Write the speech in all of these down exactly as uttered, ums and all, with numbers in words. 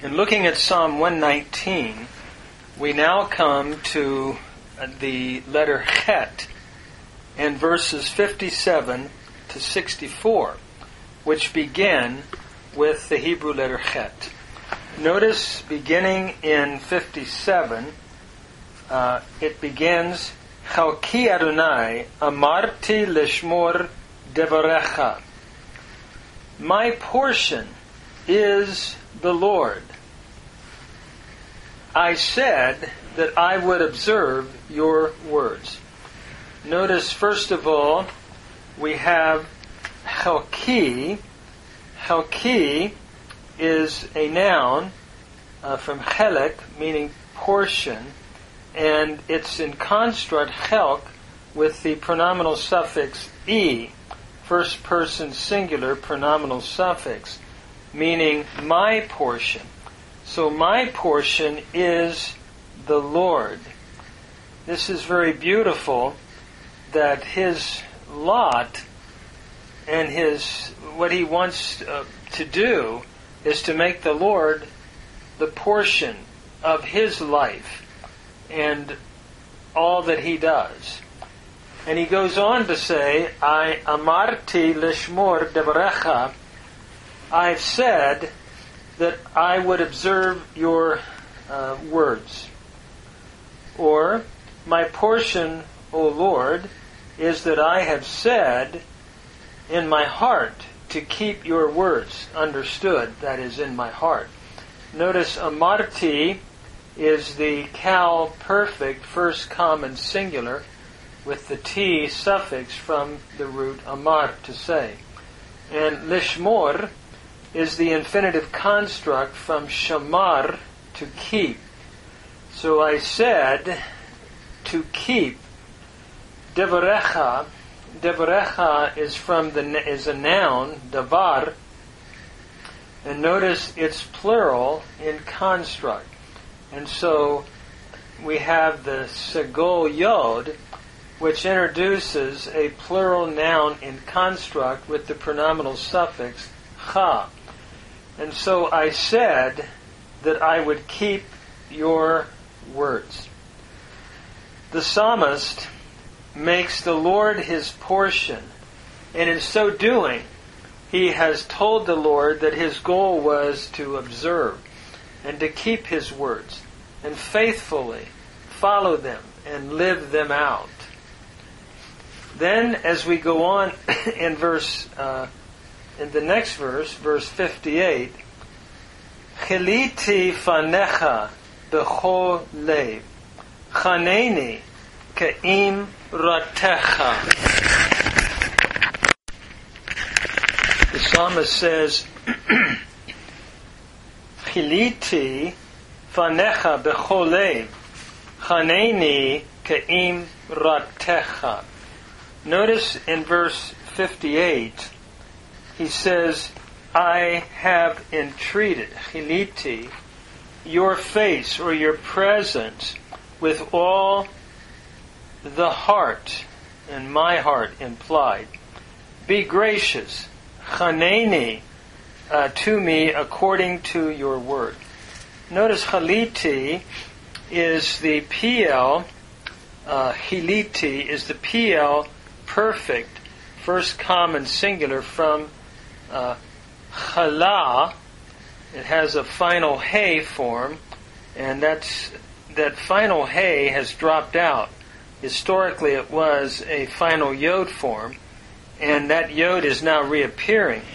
In looking at Psalm one nineteen, we now come to the letter Chet and verses fifty-seven to sixty-four, which begin with the Hebrew letter Chet. Notice, beginning in fifty-seven, uh, it begins, Chalki Adonai, amarti lishmor devarecha. My portion is the Lord. I said that I would observe your words. Notice, first of all, we have Chalki. Chalki is a noun uh, from chelek, meaning portion, and it's in construct chelk with the pronominal suffix e, first person singular pronominal suffix, meaning my portion. So my portion is the Lord. This is very beautiful, that his lot and his what he wants uh, to do is to make the Lord the portion of his life and all that he does. And he goes on to say, I amarti lishmor devarecha, I've said that I would observe your uh, words. Or, my portion, O Lord, is that I have said in my heart to keep your words. Understood, that is in my heart. Notice amarti is the cal perfect first common singular with the T suffix from the root amar, to say. And lishmor is the infinitive construct from shamar, to keep. So I said to keep. Devarecha, devarecha is from the is a noun, davar, and notice it's plural in construct. And so we have the segol yod, which introduces a plural noun in construct with the pronominal suffix cha. And so I said that I would keep your words. The psalmist makes the Lord his portion, and in so doing, he has told the Lord that his goal was to observe and to keep his words and faithfully follow them and live them out. Then, as we go on in verse, uh, in the next verse, verse fifty-eight, Chiliti fanecha b'chol lev, chaneni ke'im ratecha. The psalmist says, Chiliti fanecha b'chol lev, chaneni ke'im ratecha. Notice in verse fifty-eight, he says, I have entreated, chiliti, your face or your presence with all the heart, and my heart implied. Be gracious, chaneni, uh, to me according to your word. Notice chaliti is the P L, uh, chiliti is the P L perfect, first common singular from uh, chala. It has a final hay form, and that's that final hay has dropped out. Historically, it was a final yod form, and that yod is now reappearing.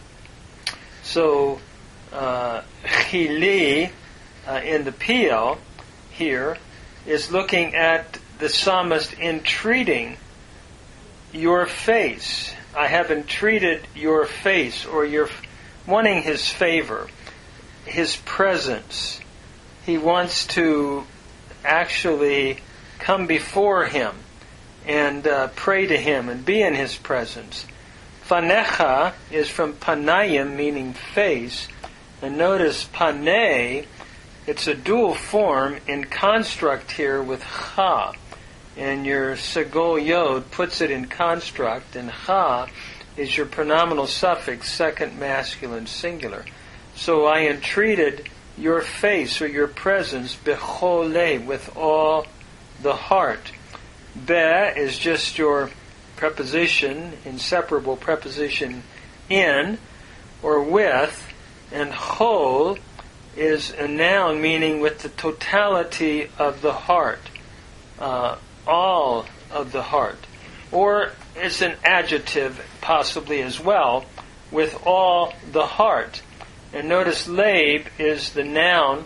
So, uh, chili uh, in the P L here is looking at the psalmist entreating your face. I have entreated your face, or your wanting his favor, his presence. He wants to actually come before him and uh, pray to him and be in his presence. Fanecha is from panayim, meaning face. And notice panei, it's a dual form in construct here with cha. And your segol yod puts it in construct, and cha is your pronominal suffix, second masculine singular. So I entreated your face or your presence, bechol lev, with all the heart. Be is just your preposition, inseparable preposition in or with, and chol is a noun meaning with the totality of the heart, uh, all of the heart. Or it's an adjective possibly as well, with all the heart. And notice leib is the noun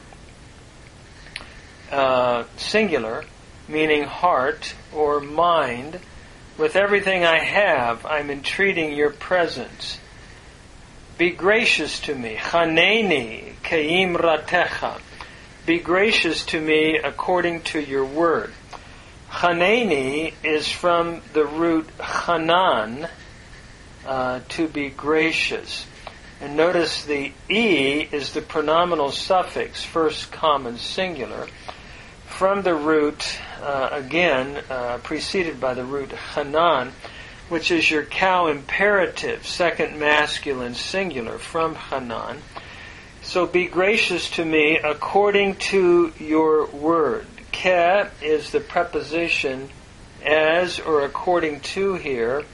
uh, singular, meaning heart or mind. With everything I have, I'm entreating your presence. Be gracious to me. Chaneni keim ratecha. Be gracious to me according to your word. Chaneni is from the root chanan, uh, to be gracious. And notice the e is the pronominal suffix, first common singular, from the root, uh, again, uh, preceded by the root chanan, which is your cow imperative, second masculine singular, from chanan. So be gracious to me according to your word. Ke is the preposition as or according to here.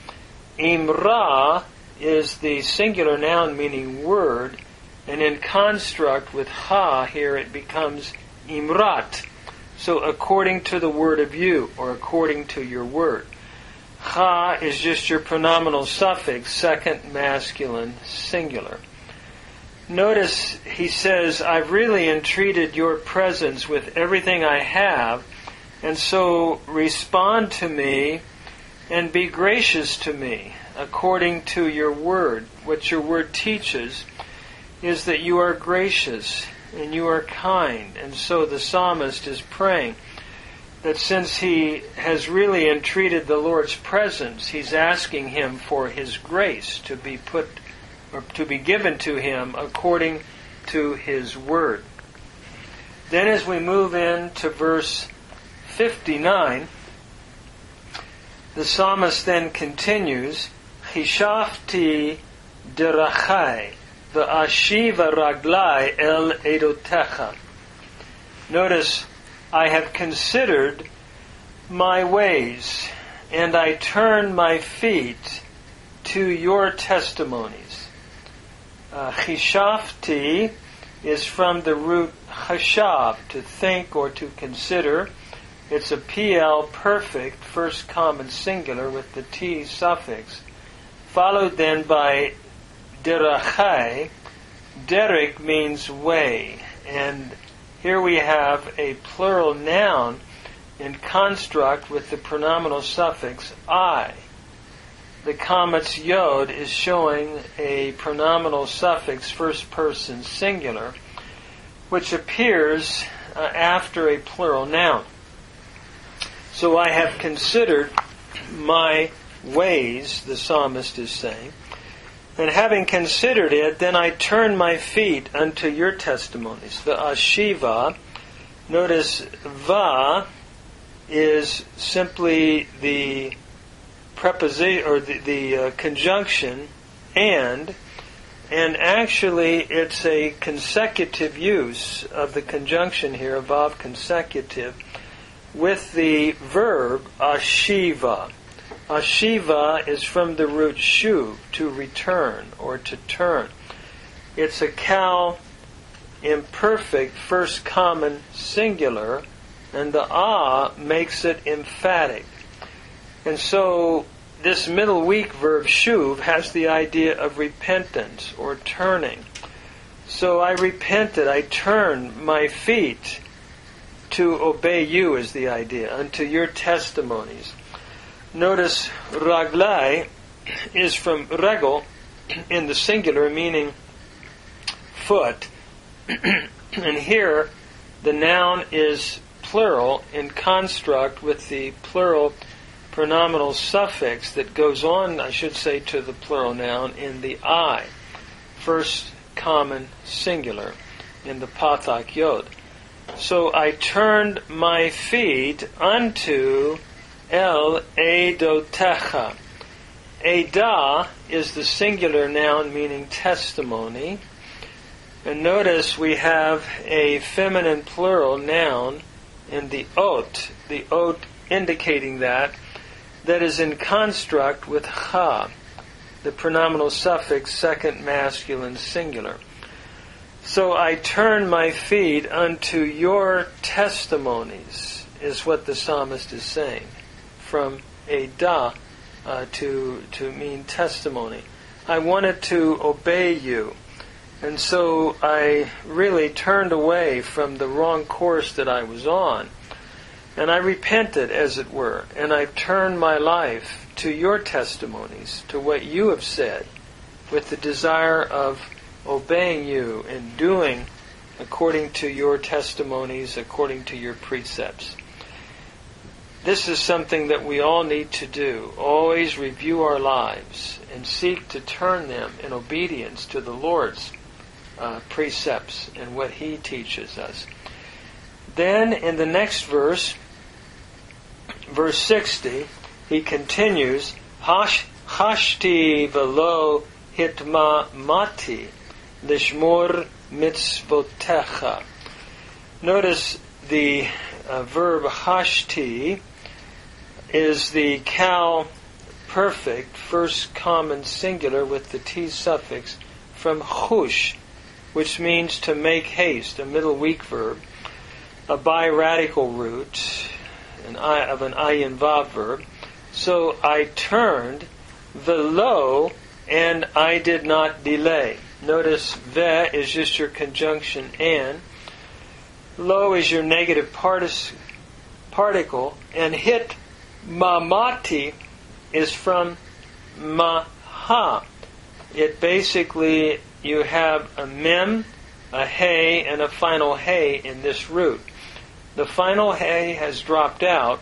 Imra is the singular noun meaning word, and in construct with ha here it becomes imrat. So according to the word of you, or according to your word. Ha is just your pronominal suffix, second masculine singular. Notice he says, I've really entreated your presence with everything I have, and so respond to me and be gracious to me according to your word. What your word teaches is that you are gracious and you are kind. And so the psalmist is praying that since he has really entreated the Lord's presence, he's asking him for his grace to be put, or to be given to him according to his word. Then as we move into verse fifty-nine, the psalmist then continues, Chishafti derachai, v'ashiva raglai el edotecha. Notice, I have considered my ways, and I turn my feet to your testimonies. Uh, Chishafti is from the root chashav, to think or to consider. It's a P L perfect, first common singular with the T suffix, followed then by derachai. Derek means way, and here we have a plural noun in construct with the pronominal suffix I. The comets yod is showing a pronominal suffix, first person singular, which appears uh, after a plural noun. So I have considered my ways, the psalmist is saying, and having considered it, then I turn my feet unto your testimonies. The ashiva, notice va is simply the preposition or the, the uh, conjunction and, and actually it's a consecutive use of the conjunction here, vav consecutive, with the verb ashiva. Ashiva is from the root shuv, to return or to turn. It's a cow imperfect, first common singular, and the ah makes it emphatic. And so this middle weak verb shuv has the idea of repentance or turning. So I repented, I turn my feet to obey you is the idea, unto your testimonies. Notice raglai is from regel in the singular, meaning foot. And here the noun is plural in construct with the plural pronominal suffix that goes on, I should say, to the plural noun in the I, first common singular in the patak yod. So I turned my feet unto El edotecha. Eda is the singular noun meaning testimony. And notice we have a feminine plural noun in the ot, the ot indicating that, that is in construct with ha, the pronominal suffix second masculine singular. So I turn my feet unto your testimonies, is what the psalmist is saying, from a da uh, to, to mean testimony. I wanted to obey you. And so I really turned away from the wrong course that I was on. And I repented, as it were. And I turned my life to your testimonies, to what you have said, with the desire of obeying you and doing according to your testimonies, according to your precepts. This is something that we all need to do. Always review our lives and seek to turn them in obedience to the Lord's Uh, precepts and what He teaches us. Then in the next verse, verse sixty, he continues, Hash, Hashti velo hitma mati lishmor mitzvotecha. Notice the uh, verb hashti is the cal perfect, first common singular with the T suffix from chush, which means to make haste, a middle weak verb, a biradical root an I, of an ayin vav verb. So I turned velo, and I did not delay. Notice ve is just your conjunction and. Lo is your negative partic- particle, and hit mamati is from maha. It basically, you have a mem, a hey, and a final hey in this root. The final hey has dropped out,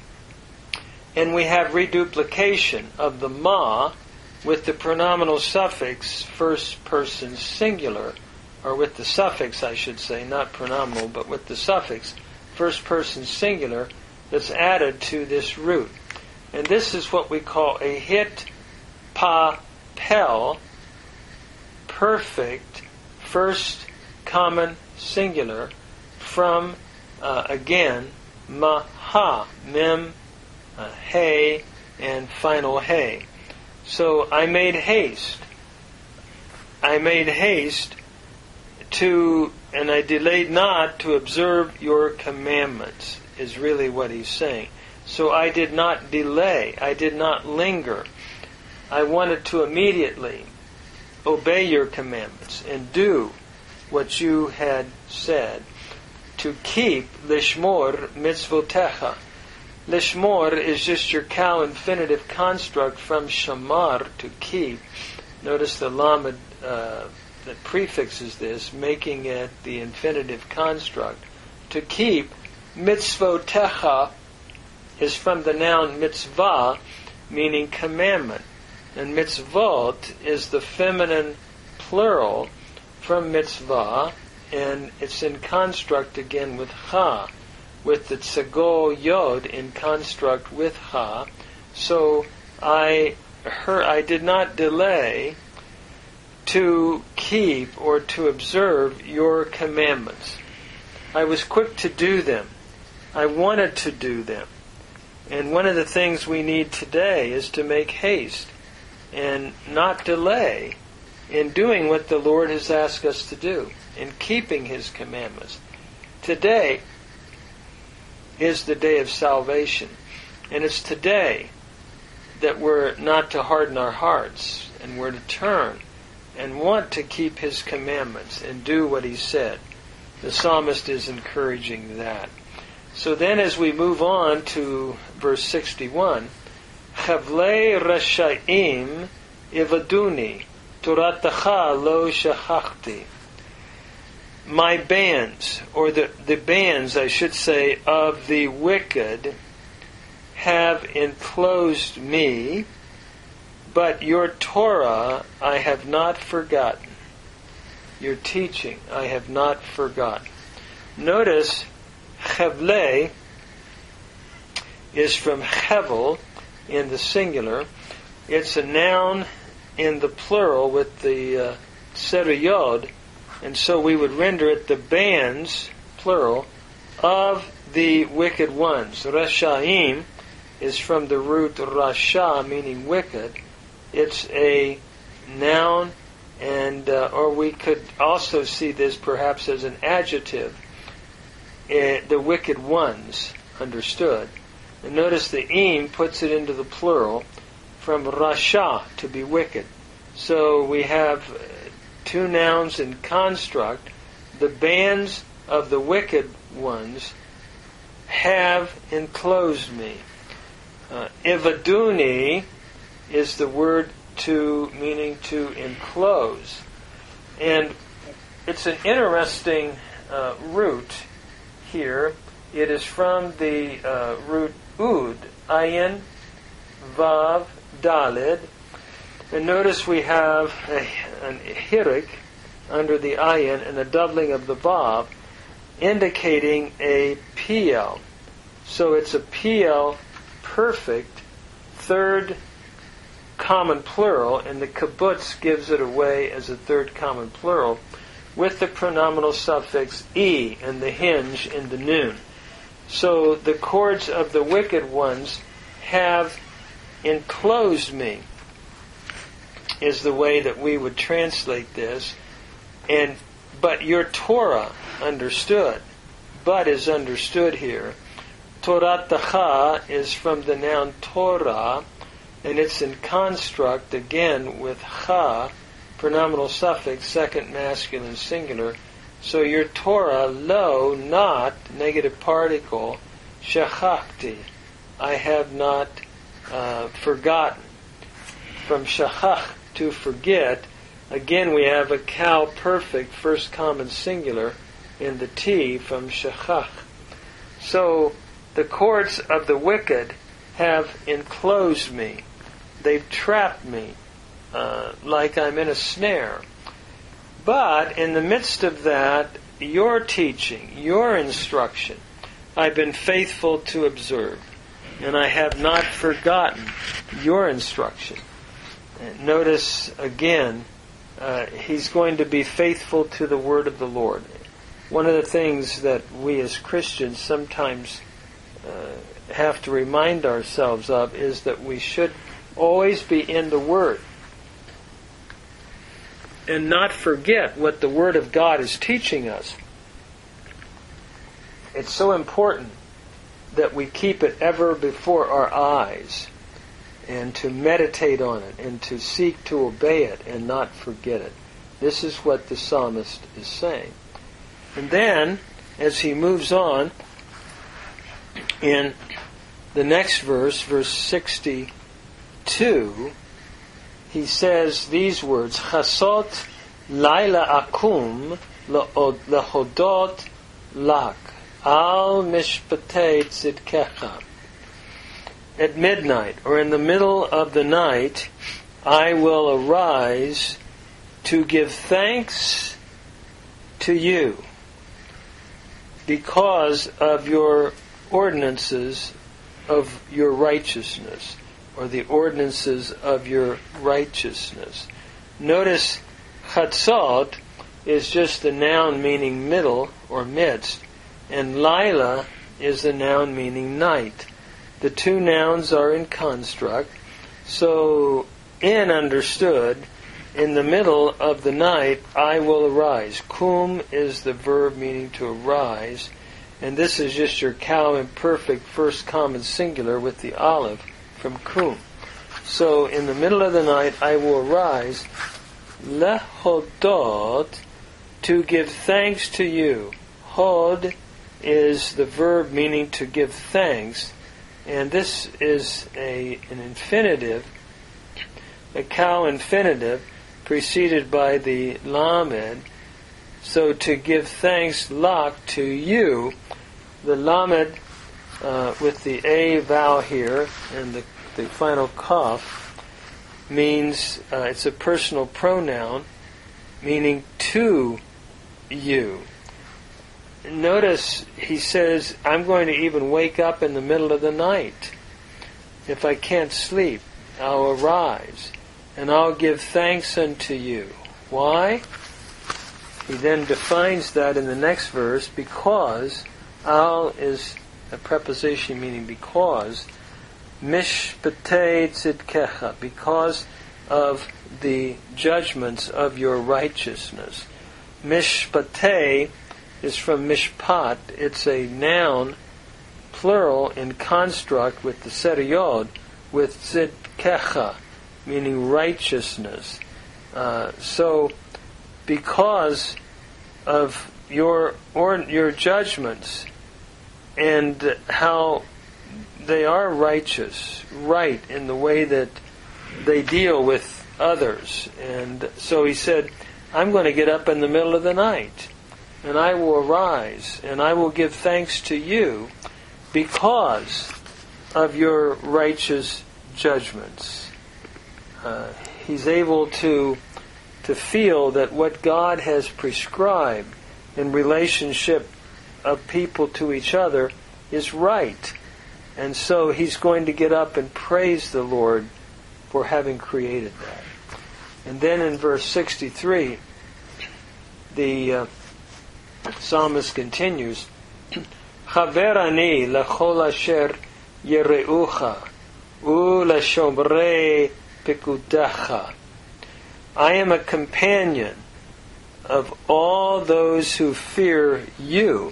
and we have reduplication of the ma with the pronominal suffix first person singular, or with the suffix, I should say, not pronominal, but with the suffix first person singular that's added to this root. And this is what we call a hit pa pel, perfect first common singular from, uh, again, maha, mem, uh, hey, and final hey. So I made haste. I made haste to, and I delayed not to observe your commandments, is really what he's saying. So I did not delay. I did not linger. I wanted to immediately obey your commandments and do what you had said, to keep lishmor mitzvotecha. Lishmor is just your cal infinitive construct from shamar, to keep. Notice the lamed uh, that prefixes this, making it the infinitive construct. To keep, mitzvotecha is from the noun mitzvah, meaning commandment. And mitzvot is the feminine plural from mitzvah, and it's in construct again with ha, with the tsego yod in construct with ha. So I, her, I did not delay to keep or to observe your commandments. I was quick to do them. I wanted to do them. And one of the things we need today is to make haste and not delay in doing what the Lord has asked us to do, in keeping His commandments. Today is the day of salvation. And it's today that we're not to harden our hearts, and we're to turn and want to keep His commandments and do what He said. The psalmist is encouraging that. So then as we move on to verse sixty-one, Chavlei Rasha'im Ivaduni Toratacha Lo Shachachti. My bands, or the, the bands, I should say, of the wicked have enclosed me, but your Torah I have not forgotten. Your teaching I have not forgotten. Notice, Chavlei is from Hevel in the singular. It's a noun in the plural with the uh, seriyod, And so we would render it the bands, plural, of the wicked ones. Rashaim is from the root rasha, meaning wicked. It's a noun, and uh, or we could also see this perhaps as an adjective. Uh, the wicked ones, understood. And notice the im puts it into the plural from rasha, to be wicked. So we have two nouns in construct. The bands of the wicked ones have enclosed me. Uh, Ivaduni is the word to meaning to enclose. And it's an interesting uh, root here. It is from the uh, root ud, ayin, vav, dalid. And notice we have a, an hirik under the ayin and a doubling of the vav, indicating a P L. So it's a P L perfect, third common plural, and the kibbutz gives it away as a third common plural, with the pronominal suffix e and the hinge in the noon. So the cords of the wicked ones have enclosed me, is the way that we would translate this. And but your Torah, understood. But is understood here. Toratacha is from the noun Torah, and it's in construct again with cha, pronominal suffix, second masculine singular. So your Torah, lo, not, negative particle, shachachti, I have not uh, forgotten. From shachach, to forget, again we have a cow perfect, first common singular, in the T from shachach. So the cords of the wicked have enclosed me. They've trapped me uh, like I'm in a snare. But in the midst of that, your teaching, your instruction, I've been faithful to observe. And I have not forgotten your instruction. And notice again, uh, he's going to be faithful to the word of the Lord. One of the things that we as Christians sometimes uh, have to remind ourselves of is that we should always be in the Word and not forget what the Word of God is teaching us. It's so important that we keep it ever before our eyes and to meditate on it and to seek to obey it and not forget it. This is what the psalmist is saying. And then, as he moves on, in the next verse, verse sixty-two, he says these words, Chasot laila akum lehodot lak al mishpatei tzidkecha. At midnight, or in the middle of the night, I will arise to give thanks to you because of your ordinances of your righteousness, or the ordinances of your righteousness. Notice, chatzot is just the noun meaning middle or midst, and laila is the noun meaning night. The two nouns are in construct, so in understood, in the middle of the night I will arise. Kum is the verb meaning to arise, and this is just your cow imperfect first common singular with the olive from kum. So in the middle of the night I will arise, lehodot, to give thanks to you. Hod is the verb meaning to give thanks, and this is a an infinitive, a cow infinitive, preceded by the lamed. So to give thanks, lak, to you, the lamed uh, with the a vowel here and the, the final kaf means uh, it's a personal pronoun meaning to you. Notice he says, I'm going to even wake up in the middle of the night. If I can't sleep, I'll arise and I'll give thanks unto you. Why? he then defines that in the next verse, because, al is a preposition meaning because, mishpatei tzidkecha, because of the judgments of your righteousness. Mishpatei is from mishpat. It's a noun, plural, in construct with the seriyod, with tzidkecha, meaning righteousness. Uh, so, because of your or your judgments and how they are righteous, right in the way that they deal with others. And so he said, I'm going to get up in the middle of the night, and I will arise, and I will give thanks to you because of your righteous judgments. Uh, he's able to to feel that what God has prescribed in relationship of people to each other is right. And so he's going to get up and praise the Lord for having created that. And then in verse sixty-three, the uh, psalmist continues, Chaver ani lechol asher yereucha u'leshomrei pekudecha. I am a companion of all those who fear you,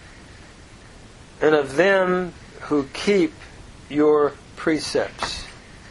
and of them who keep your precepts.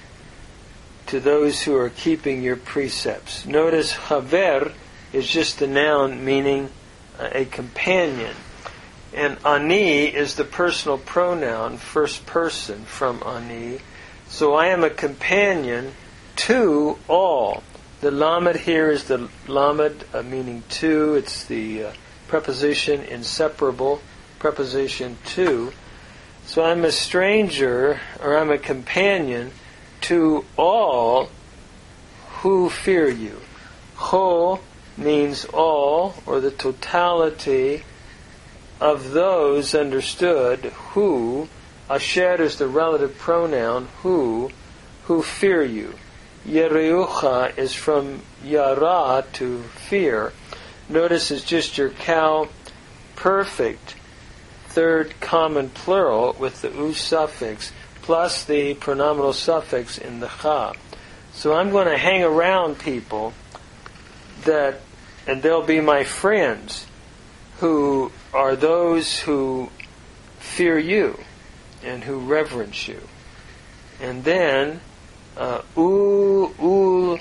To those who are keeping your precepts. Notice Chaver is just a noun meaning a companion. And ani is the personal pronoun, first person from ani. So I am a companion to all. The lamed here is the lamed, uh, meaning to. It's the uh, preposition inseparable, preposition to. So I'm a stranger, or I'm a companion to all who fear you. Cho means all, or the totality of those understood who. Asher is the relative pronoun, who, who fear you. Yereucha is from yara, to fear. Notice it's just your cow perfect, third common plural with the u suffix, plus the pronominal suffix in the cha. So I'm going to hang around people that, and they'll be my friends, who are those who fear you and who reverence you. And then Uh, U ul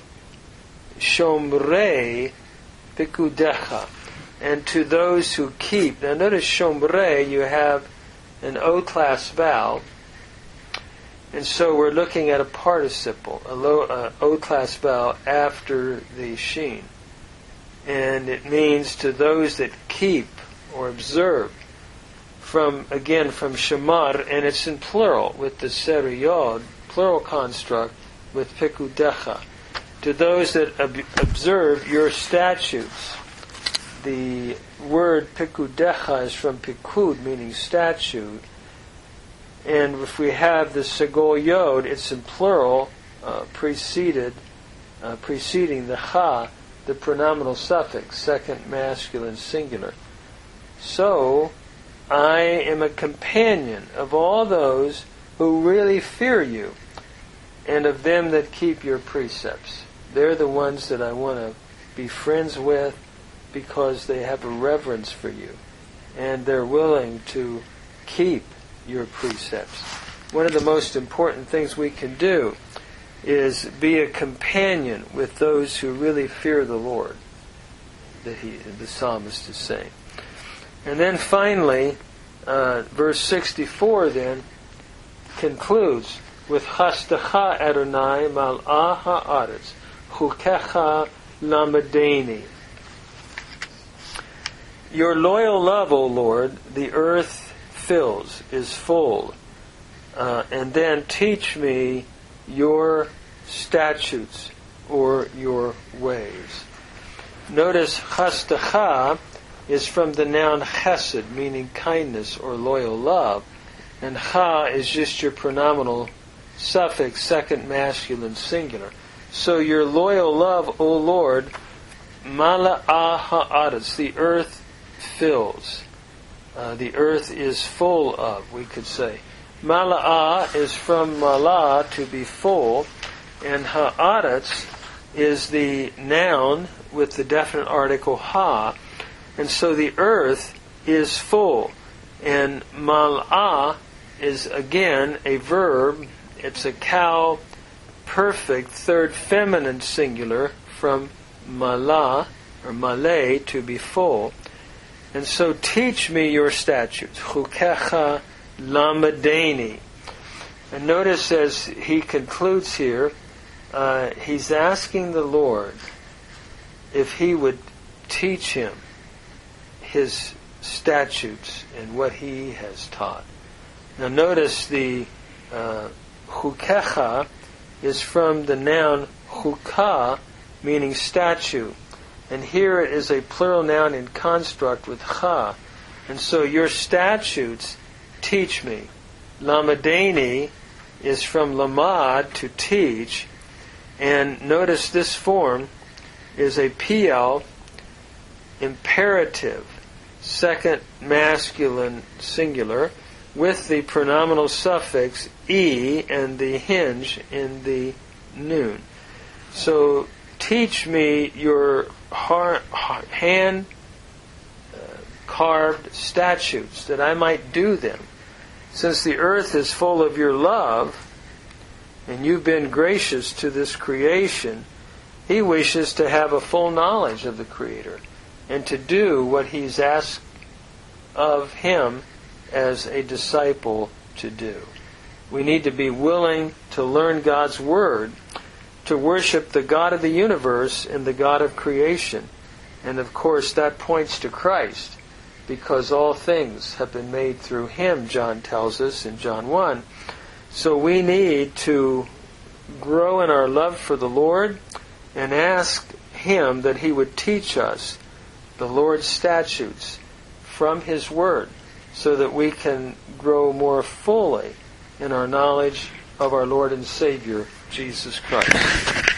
shomrei pikudecha, and to those who keep. Now notice shomrei, you have an O class vowel, and so we're looking at a participle, a low, uh, O class vowel after the sheen, and it means to those that keep or observe. From again from shamar, and it's in plural with the seriyod, plural construct with pikudecha, to those that ob- observe your statutes. The word pikudecha is from pikud, meaning statute, and if we have the segol yod, it's in plural, uh, preceded, uh, preceding the cha, the pronominal suffix, second masculine singular. So, I am a companion of all those who really fear you, and of them that keep your precepts. They're the ones that I want to be friends with because they have a reverence for you, and they're willing to keep your precepts. One of the most important things we can do is be a companion with those who really fear the Lord, that he, the psalmist is saying. And then finally, uh, verse sixty-four then concludes with Chastecha Adonai mal'ah ha'aretz chukecha lamedeni. Your loyal love, O Lord, the earth fills, is full. Uh, and then teach me your statutes or your ways. Notice Chastecha is from the noun chesed, meaning kindness or loyal love. And cha is just your pronominal suffix, second masculine singular. So your loyal love, O Lord, mala'ah ha'aretz, the earth fills. Uh, the earth is full of, we could say. Mala'ah is from malah, to be full, and ha'aretz is the noun with the definite article ha, and so the earth is full. And mal'ah is again a verb. It's a cow perfect third feminine singular from malah or malay, to be full. And so teach me your statutes. Chukecha lamadeni. And notice as he concludes here, uh, he's asking the Lord if he would teach him his statutes and what he has taught. Now notice the uh, chukecha is from the noun chukah, meaning statue. And here it is a plural noun in construct with cha. And so your statutes teach me. Lamadeni is from lamad, to teach. And notice this form is a P L, imperative, second masculine singular, with the pronominal suffix e and the hinge in the noon. So teach me your har- hand uh, carved statutes, that I might do them. Since the earth is full of your love, and you've been gracious to this creation, he wishes to have a full knowledge of the Creator and to do what he's asked of him as a disciple to do. We need to be willing to learn God's Word, to worship the God of the universe and the God of creation. And of course that points to Christ, because all things have been made through Him, John tells us in John one. So we need to grow in our love for the Lord and ask Him that He would teach us the Lord's statutes from His Word, so that we can grow more fully in our knowledge of our Lord and Savior, Jesus Christ.